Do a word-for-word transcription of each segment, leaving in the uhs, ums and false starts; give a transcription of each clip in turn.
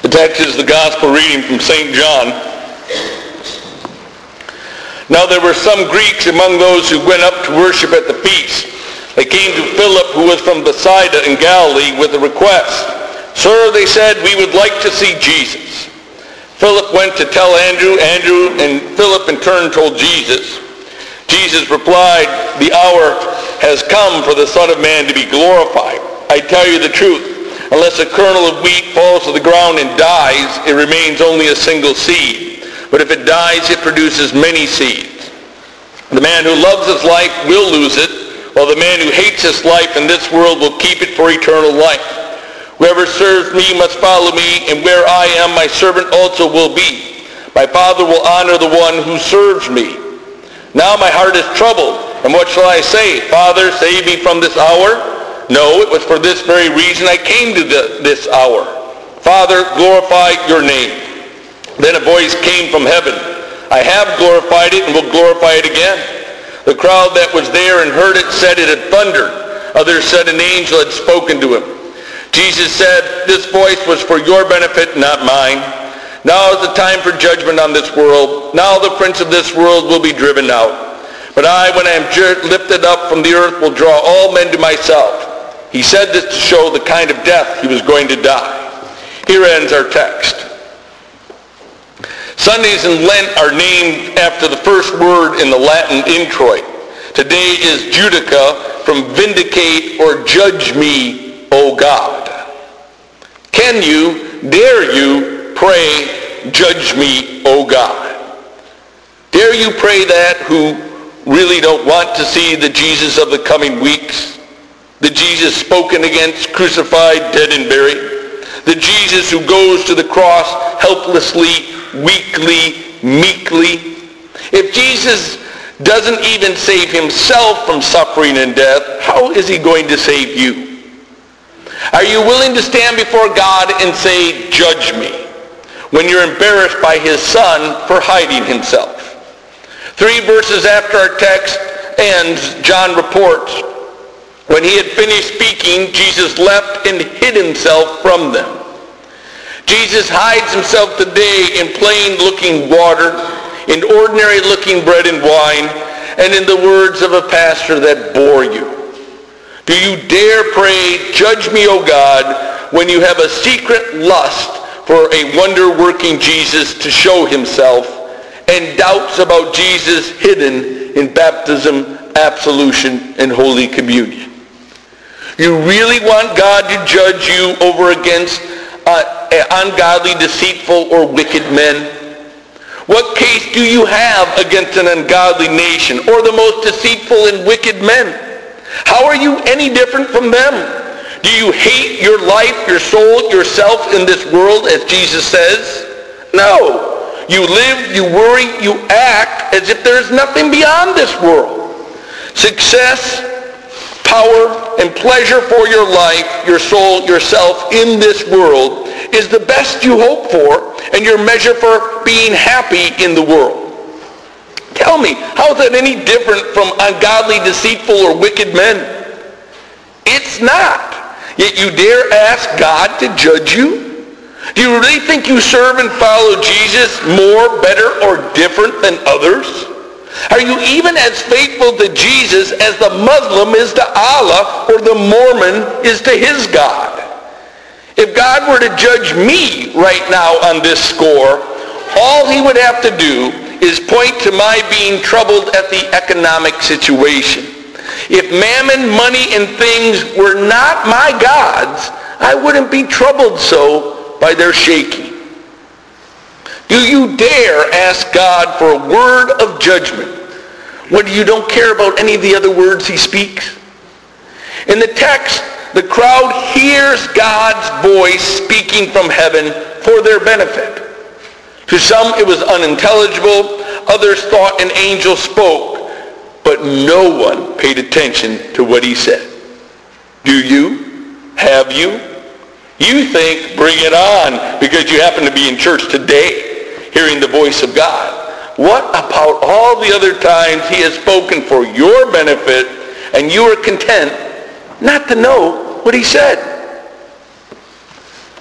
The text is the gospel reading from Saint John. Now there were some Greeks among those who went up to worship at the feast. They came to Philip, who was from Bethsaida in Galilee, with a request. Sir, they said, we would like to see Jesus. Philip went to tell Andrew. Andrew and Philip in turn told Jesus. Jesus replied, the hour has come for the Son of Man to be glorified. I tell you the truth. Unless a kernel of wheat falls to the ground and dies, it remains only a single seed. But if it dies, it produces many seeds. The man who loves his life will lose it, while the man who hates his life in this world will keep it for eternal life. Whoever serves me must follow me, and where I am, my servant also will be. My Father will honor the one who serves me. Now my heart is troubled, and what shall I say? Father, save me from this hour? No, it was for this very reason I came to the, this hour. Father, glorify your name. Then a voice came from heaven. I have glorified it and will glorify it again. The crowd that was there and heard it said it had thundered. Others said an angel had spoken to him. Jesus said, this voice was for your benefit, not mine. Now is the time for judgment on this world. Now the prince of this world will be driven out. But I, when I am lifted up from the earth, will draw all men to myself. He said this to show the kind of death he was going to die. Here ends our text. Sundays in Lent are named after the first word in the Latin introit. Today is Judica, from vindicate or judge me, O God. Can you, dare you, pray, judge me, O God? Dare you pray that who really don't want to see the Jesus of the coming weeks? The Jesus spoken against, crucified, dead, and buried? The Jesus who goes to the cross helplessly, weakly, meekly? If Jesus doesn't even save himself from suffering and death, how is he going to save you? Are you willing to stand before God and say, judge me, when you're embarrassed by his Son for hiding himself? Three verses after our text ends, John reports, when he had finished speaking, Jesus left and hid himself from them. Jesus hides himself today in plain-looking water, in ordinary-looking bread and wine, and in the words of a pastor that bore you. Do you dare pray, judge me, O God, when you have a secret lust for a wonder-working Jesus to show himself, and doubts about Jesus hidden in baptism, absolution, and Holy Communion? You really want God to judge you over against uh, ungodly, deceitful, or wicked men? What case do you have against an ungodly nation or the most deceitful and wicked men? How are you any different from them? Do you hate your life, your soul, yourself in this world, as Jesus says? No. You live, you worry, you act as if there is nothing beyond this world. Success, power, and pleasure for your life, your soul, yourself in this world is the best you hope for and your measure for being happy in the world. Tell me, how is that any different from ungodly, deceitful, or wicked men? It's not. Yet you dare ask God to judge you? Do you really think you serve and follow Jesus more, better, or different than others? Are you even as faithful to Jesus as the Muslim is to Allah or the Mormon is to his God? If God were to judge me right now on this score, all he would have to do is point to my being troubled at the economic situation. If mammon, money, and things were not my gods, I wouldn't be troubled so by their shaking. Do you dare ask God for a word of judgment when you don't care about any of the other words he speaks? In the text, the crowd hears God's voice speaking from heaven for their benefit. To some it was unintelligible, others thought an angel spoke, but no one paid attention to what he said. Do you? Have you? You think, bring it on, because you happen to be in church today, hearing the voice of God. What about all the other times he has spoken for your benefit, and you are content not to know what he said?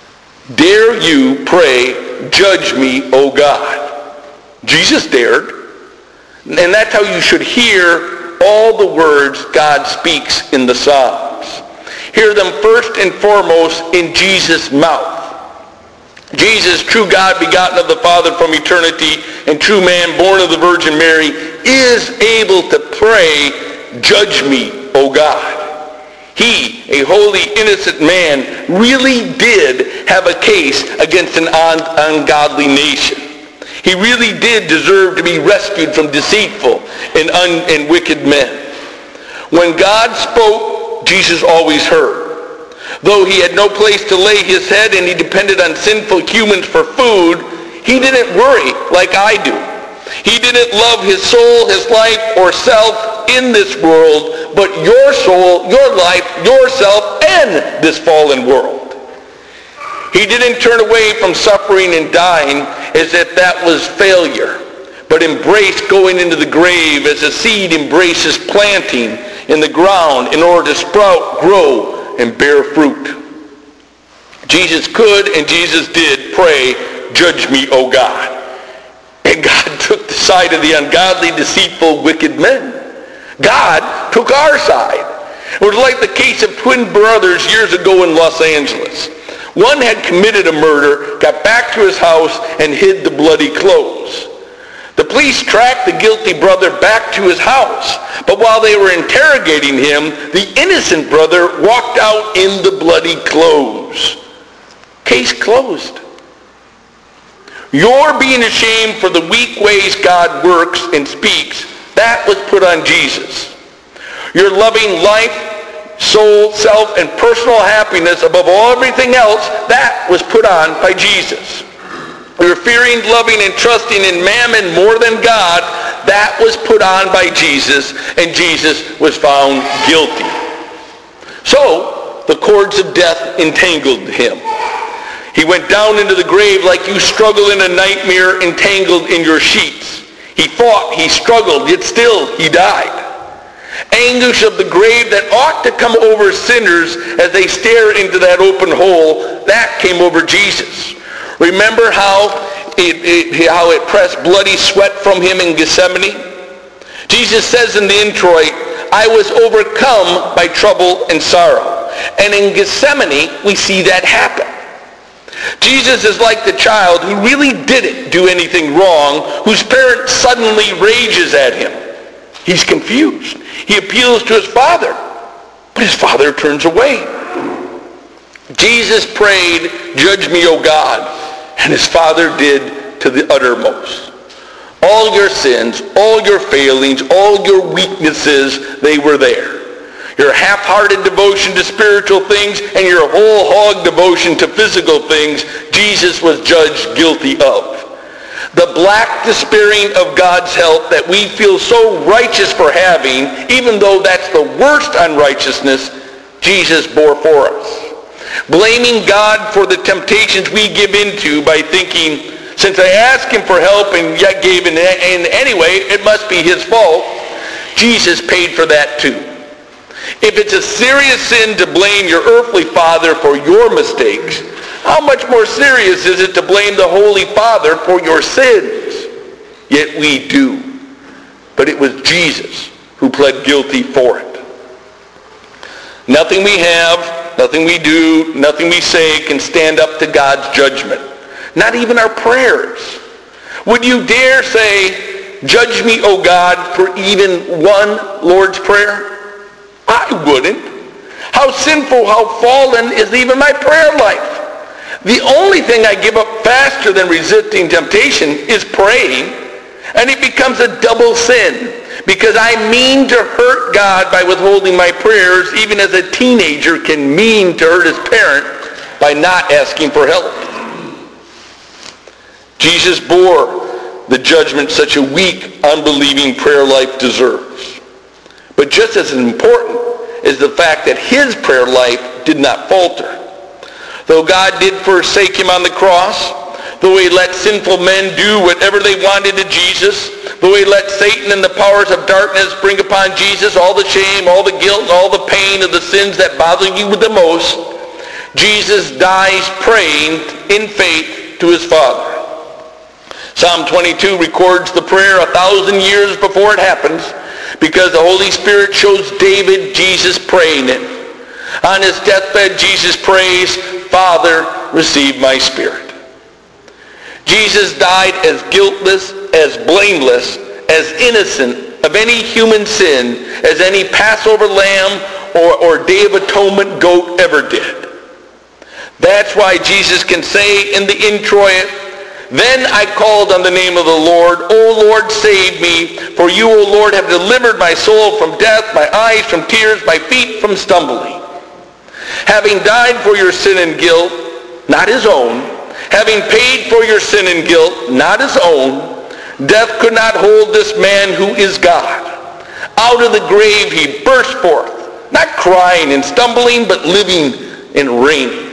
Dare you pray, judge me, O God. Jesus dared. And that's how you should hear all the words God speaks in the Psalms. Hear them first and foremost in Jesus' mouth. Jesus, true God, begotten of the Father from eternity, and true man, born of the Virgin Mary, is able to pray, judge me, O God. He, a holy, innocent man, really did have a case against an un- ungodly nation. He really did deserve to be rescued from deceitful and, un- and wicked men. When God spoke, Jesus always heard. Though he had no place to lay his head and he depended on sinful humans for food, he didn't worry like I do. He didn't love his soul, his life, or self in this world, but your soul, your life, yourself, and this fallen world. He didn't turn away from suffering and dying as if that was failure, but embraced going into the grave as a seed embraces planting in the ground in order to sprout, grow, and bear fruit. Jesus could and Jesus did pray, judge me, O God. And God took the side of the ungodly, deceitful, wicked men. God took our side. It was like the case of twin brothers years ago in Los Angeles. One had committed a murder, got back to his house, and hid the bloody clothes. The police tracked the guilty brother back to his house, but while they were interrogating him, the innocent brother walked out in the bloody clothes. Case closed. Your being ashamed for the weak ways God works and speaks, that was put on Jesus. Your loving life, soul, self, and personal happiness above all everything else, that was put on by Jesus. Your fearing, loving, and trusting in mammon more than God, that was put on by Jesus, and Jesus was found guilty. So, the cords of death entangled him. He went down into the grave like you struggle in a nightmare entangled in your sheets. He fought, he struggled, yet still he died. Anguish of the grave that ought to come over sinners as they stare into that open hole, that came over Jesus. Remember how it, it, how it pressed bloody sweat from him in Gethsemane? Jesus says in the introit, I was overcome by trouble and sorrow. And in Gethsemane, we see that happen. Jesus is like the child who really didn't do anything wrong, whose parent suddenly rages at him. He's confused. He appeals to his father, but his father turns away. Jesus prayed, judge me, O God, and his father did to the uttermost. All your sins, all your failings, all your weaknesses, they were there. Your half-hearted devotion to spiritual things and your whole hog devotion to physical things, Jesus was judged guilty of. The black despairing of God's help that we feel so righteous for having, even though that's the worst unrighteousness, Jesus bore for us. Blaming God for the temptations we give into by thinking, since I asked him for help and yet gave in, in anyway, it must be his fault. Jesus paid for that too. If it's a serious sin to blame your earthly father for your mistakes, how much more serious is it to blame the Holy Father for your sins? Yet we do. But it was Jesus who pled guilty for it. Nothing we have, nothing we do, nothing we say can stand up to God's judgment. Not even our prayers. Would you dare say, judge me, O God, for even one Lord's Prayer? I wouldn't. How sinful, how fallen is even my prayer life. The only thing I give up faster than resisting temptation is praying, and it becomes a double sin because I mean to hurt God by withholding my prayers, even as a teenager can mean to hurt his parent by not asking for help. Jesus bore the judgment such a weak, unbelieving prayer life deserves. But just as important is the fact that his prayer life did not falter. Though God did forsake him on the cross, though he let sinful men do whatever they wanted to Jesus, though he let Satan and the powers of darkness bring upon Jesus all the shame, all the guilt, and all the pain of the sins that bother you the most, Jesus dies praying in faith to his Father. Psalm twenty-two records the prayer a thousand years before it happens, because the Holy Spirit shows David Jesus praying it. On his deathbed, Jesus prays, "Father, receive my spirit." Jesus died as guiltless, as blameless, as innocent of any human sin as any Passover lamb or, or Day of Atonement goat ever did. That's why Jesus can say in the introit, "Then I called on the name of the Lord, O Lord, save me, for you, O Lord, have delivered my soul from death, my eyes from tears, my feet from stumbling." Having died for your sin and guilt, not his own, having paid for your sin and guilt, not his own, death could not hold this man who is God. Out of the grave he burst forth, not crying and stumbling, but living and reigning.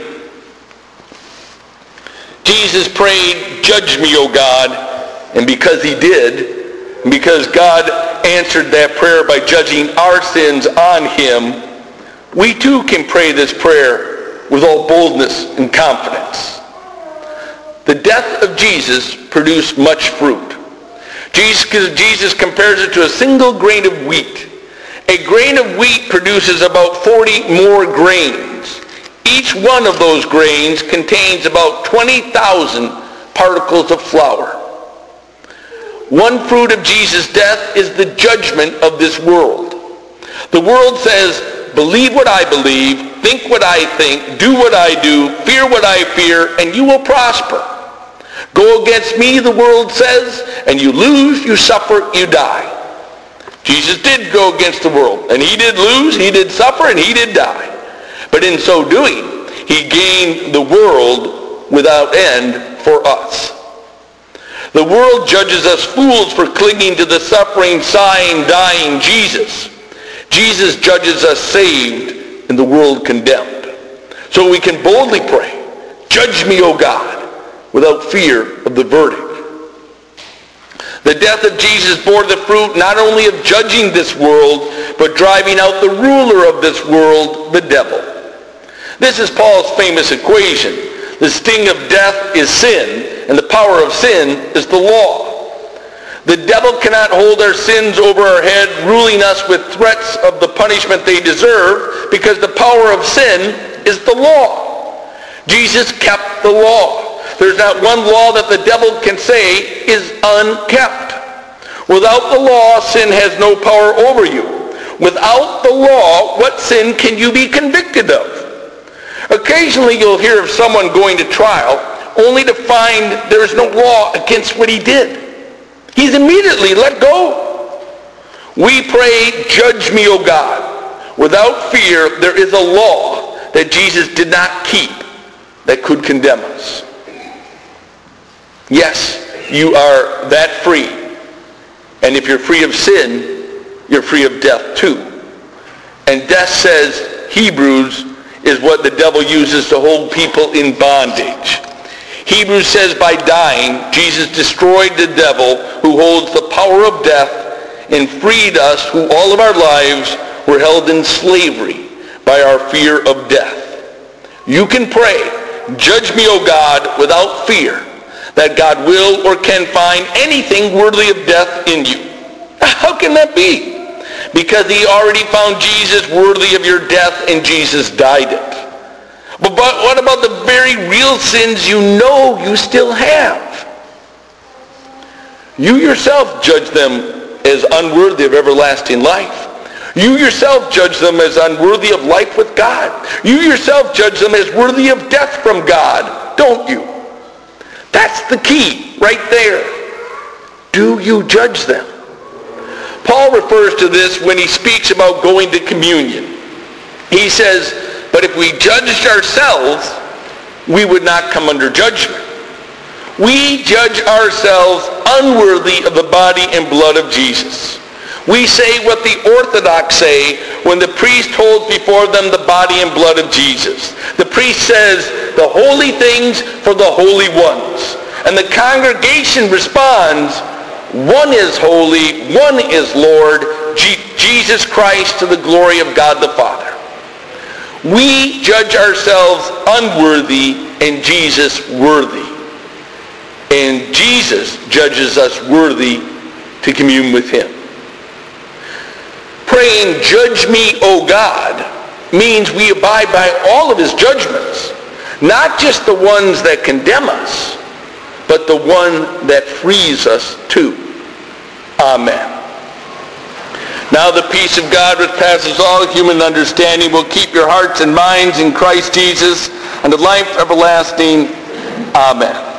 Jesus prayed, "Judge me, O God," and because he did, and because God answered that prayer by judging our sins on him, we too can pray this prayer with all boldness and confidence. The death of Jesus produced much fruit. Jesus, Jesus compares it to a single grain of wheat. A grain of wheat produces about forty more grains. Each one of those grains contains about twenty thousand particles of flour. One fruit of Jesus' death is the judgment of this world. The world says, "Believe what I believe, think what I think, do what I do, fear what I fear, and you will prosper. Go against me," the world says, "and you lose, you suffer, you die." Jesus did go against the world, and he did lose, he did suffer, and he did die. But in so doing, he gained the world without end for us. The world judges us fools for clinging to the suffering, sighing, dying Jesus. Jesus judges us saved and the world condemned. So we can boldly pray, "Judge me, O God," without fear of the verdict. The death of Jesus bore the fruit not only of judging this world, but driving out the ruler of this world, the devil. This is Paul's famous equation. The sting of death is sin, and the power of sin is the law. The devil cannot hold our sins over our head, ruling us with threats of the punishment they deserve, because the power of sin is the law. Jesus kept the law. There's not one law that the devil can say is unkept. Without the law, sin has no power over you. Without the law, what sin can you be convicted of? Occasionally you'll hear of someone going to trial only to find there's no law against what he did. He's immediately let go. We pray, "Judge me, O God." Without fear, there is a law that Jesus did not keep that could condemn us. Yes, you are that free. And if you're free of sin, you're free of death too. And death, says Hebrews, is what the devil uses to hold people in bondage. Hebrews says by dying, Jesus destroyed the devil who holds the power of death and freed us who all of our lives were held in slavery by our fear of death. You can pray, "Judge me, O God," without fear that God will or can find anything worthy of death in you. How can that be? Because he already found Jesus worthy of your death, and Jesus died it. But, but what about the very real sins you know you still have? You yourself judge them as unworthy of everlasting life. You yourself judge them as unworthy of life with God. You yourself judge them as worthy of death from God, don't you? That's the key right there. Do you judge them? Paul refers to this when he speaks about going to communion. He says, "But if we judged ourselves, we would not come under judgment." We judge ourselves unworthy of the body and blood of Jesus. We say what the Orthodox say when the priest holds before them the body and blood of Jesus. The priest says, "The holy things for the holy ones." And the congregation responds, "One is holy, one is Lord, Je- Jesus Christ, to the glory of God the Father." We judge ourselves unworthy and Jesus worthy. And Jesus judges us worthy to commune with him. Praying, "Judge me, O God," means we abide by all of his judgments, not just the ones that condemn us, but the one that frees us too. Amen. Now the peace of God, which passes all human understanding, will keep your hearts and minds in Christ Jesus unto life everlasting. Amen.